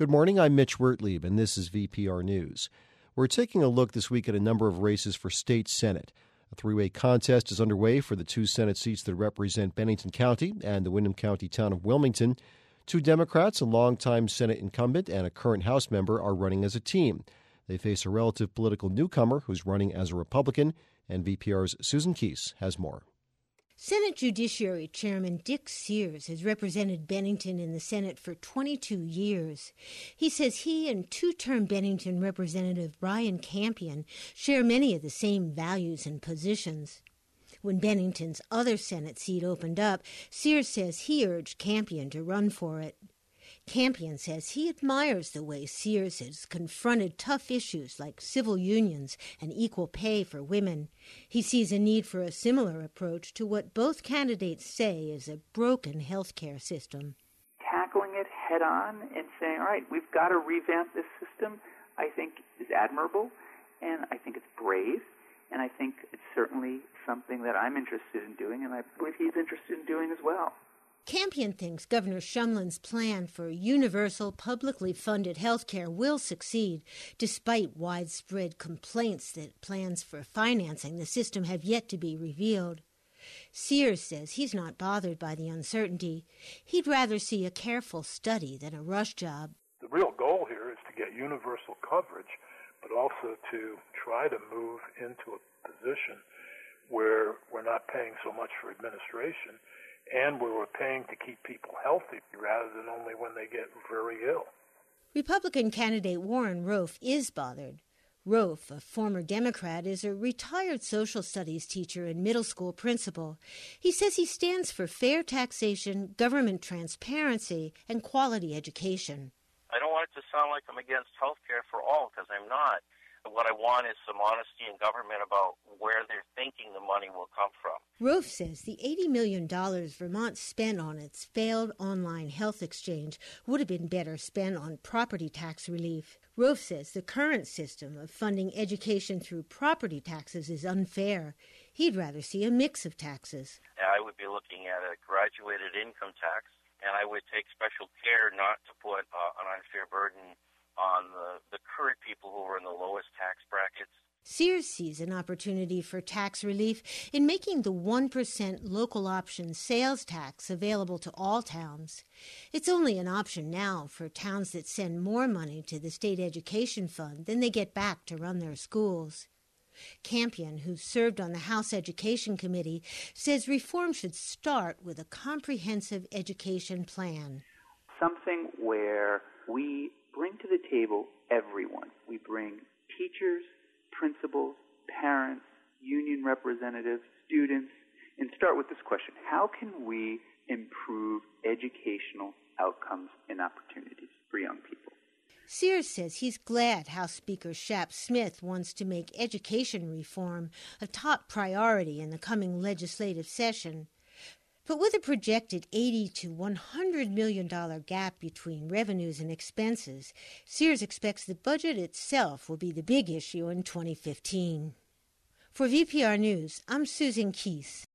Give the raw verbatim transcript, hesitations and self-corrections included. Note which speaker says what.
Speaker 1: Good morning, I'm Mitch Wertlieb, and this is V P R News. We're taking a look this week at a number of races for state Senate. A three-way contest is underway for the two Senate seats that represent Bennington County and the Windham County town of Wilmington. Two Democrats, a longtime Senate incumbent and a current House member, are running as a team. They face a relative political newcomer who's running as a Republican, and V P R's Susan Keese has more.
Speaker 2: Senate Judiciary Chairman Dick Sears has represented Bennington in the Senate for twenty-two years. He says he and two-term Bennington Representative Brian Campion share many of the same values and positions. When Bennington's other Senate seat opened up, Sears says he urged Campion to run for it. Campion says he admires the way Sears has confronted tough issues like civil unions and equal pay for women. He sees a need for a similar approach to what both candidates say is a broken health care system.
Speaker 3: Tackling it head on and saying, all right, we've got to revamp this system, I think is admirable, and I think it's brave, and I think it's certainly something that I'm interested in doing, and I believe he's interested in doing as well.
Speaker 2: Campion thinks Governor Shumlin's plan for universal, publicly funded health care will succeed, despite widespread complaints that plans for financing the system have yet to be revealed. Sears says he's not bothered by the uncertainty. He'd rather see a careful study than a rush job.
Speaker 4: The real goal here is to get universal coverage, but also to try to move into a position where we're not paying so much for administration and where we're paying to keep people healthy rather than only when they get very ill.
Speaker 2: Republican candidate Warren Roaf is bothered. Roaf, a former Democrat, is a retired social studies teacher and middle school principal. He says he stands for fair taxation, government transparency, and quality education.
Speaker 5: I don't want it to sound like I'm against health care for all, because I'm not. What I want is some honesty in government about where they're thinking the money will come from.
Speaker 2: Roaf says the eighty million dollars Vermont spent on its failed online health exchange would have been better spent on property tax relief. Roaf says the current system of funding education through property taxes is unfair. He'd rather see a mix of taxes.
Speaker 5: I would be looking at a graduated income tax, and I would take special care not to put uh, an unfair burden on the, the current people who are in the lowest tax brackets.
Speaker 2: Sears sees an opportunity for tax relief in making the one percent local option sales tax available to all towns. It's only an option now for towns that send more money to the state education fund than they get back to run their schools. Campion, who served on the House Education Committee, says reform should start with a comprehensive education plan.
Speaker 3: Something where we bring to the table everyone. We bring teachers, principals, parents, union representatives, students, and start with this question: how can we improve educational outcomes and opportunities for young people?
Speaker 2: Sears says he's glad House Speaker Shap Smith wants to make education reform a top priority in the coming legislative session. But with a projected eighty to one hundred million dollars gap between revenues and expenses, Sears expects the budget itself will be the big issue in twenty fifteen. For V P R News, I'm Susan Keese.